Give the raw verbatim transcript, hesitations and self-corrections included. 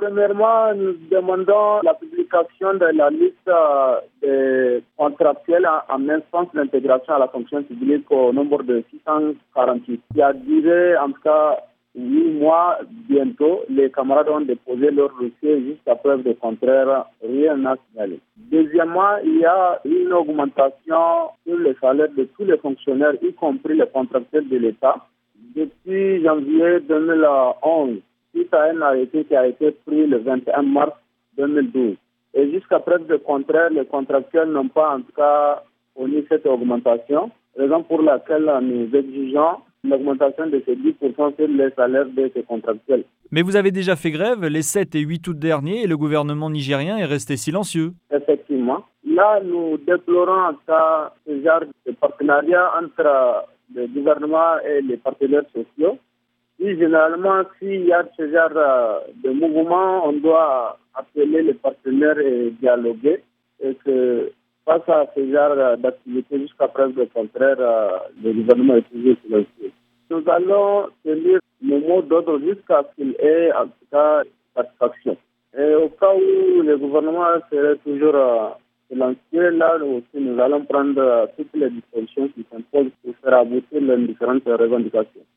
Premièrement, nous demandons la publication de la liste des contractuels en instance d'intégration à la fonction publique au nombre de six cent quarante-huit. Il a duré en tout cas huit mois bientôt. Les camarades ont déposé leur dossier jusqu'à preuve de contraire. Rien n'a signalé. Deuxièmement, il y a une augmentation sur le salaire de tous les fonctionnaires, y compris les contractuels de l'État. Depuis janvier deux mille onze, suite à un arrêté qui a été pris le vingt et un mars deux mille douze. Et jusqu'à preuve de contraire, les contractuels n'ont pas en tout cas fourni cette augmentation, raison pour laquelle nous exigeons l'augmentation de ces dix pour cent sur les salaires de ces contractuels. Mais vous avez déjà fait grève les sept et huit août dernier et le gouvernement nigérien est resté silencieux. Effectivement. Là, nous déplorons en tout cas ce genre de partenariat entre le gouvernement et les partenaires sociaux. Et généralement, s'il y a ce genre de mouvement, on doit appeler les partenaires et dialoguer. Et que face à ce genre d'activité, jusqu'à preuve de contraire, le gouvernement est toujours silencieux. Nous allons tenir le mot d'ordre jusqu'à ce qu'il ait en tout cas satisfaction. Et au cas où le gouvernement serait toujours silencieux, là aussi nous allons prendre toutes les dispositions qui s'imposent pour faire aboutir les différentes revendications.